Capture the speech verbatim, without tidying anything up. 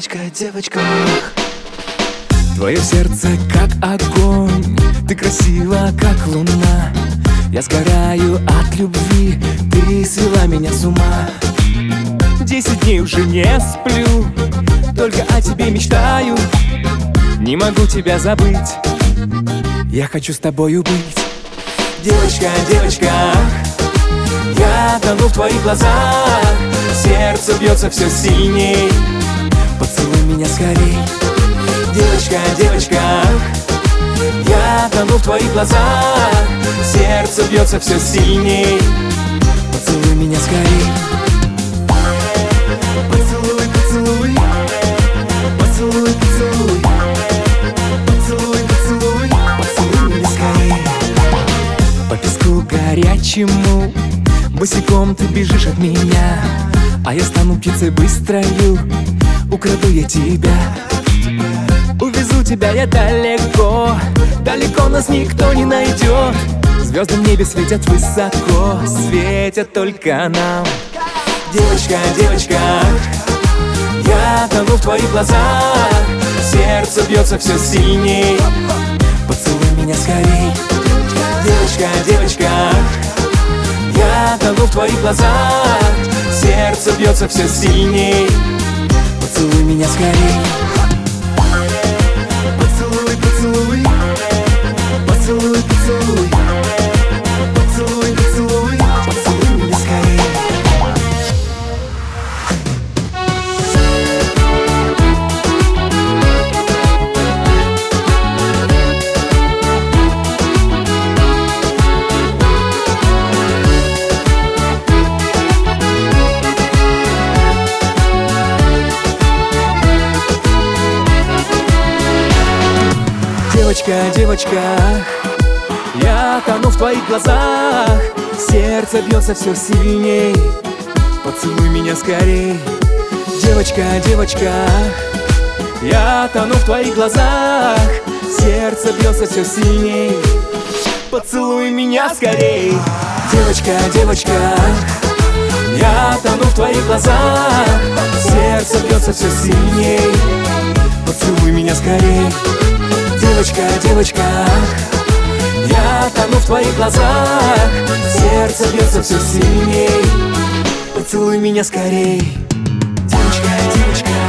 девочка, девочка. Твое сердце как огонь, ты красива как луна. Я сгораю от любви, ты свела меня с ума. Десять дней уже не сплю, только о тебе мечтаю. Не могу тебя забыть, я хочу с тобою быть. Девочка, девочка, я тону в твоих глазах. Сердце бьется все сильней, поцелуй меня скорей. Девочка, девочка, я тону в твоих глазах. Сердце бьется все сильней, поцелуй меня скорей. Поцелуй, поцелуй, поцелуй, поцелуй, поцелуй, поцелуй, поцелуй меня скорей. По песку горячему босиком ты бежишь от меня, а я стану птицей быстрою, украду я тебя. Увезу тебя я далеко, далеко нас никто не найдет. Звезды в небе светят высоко, светят только нам. Девочка, девочка, я тону в твоих глазах. Сердце бьется все сильней, поцелуй меня скорей. Девочка, девочка, я тону в твоих глазах. Сердце бьется все сильней, поцелуй меня скорей. Поцелуй, поцелуй, поцелуй, поцелуй, поцелуй, поцелуй, поцелуй меня скорей. Девочка, девочка, я тону в твоих глазах. Сердце бьется все сильней, поцелуй меня скорей. Девочка, девочка, я тону в твоих глазах. Сердце бьется все сильней, поцелуй меня скорей. Девочка, девочка, я тону в твоих глазах. Сердце бьется все сильней, поцелуй меня скорей. Девочка, девочка, я тону в твоих глазах. Сердце бьется все сильней, поцелуй меня скорей. Девочка, девочка.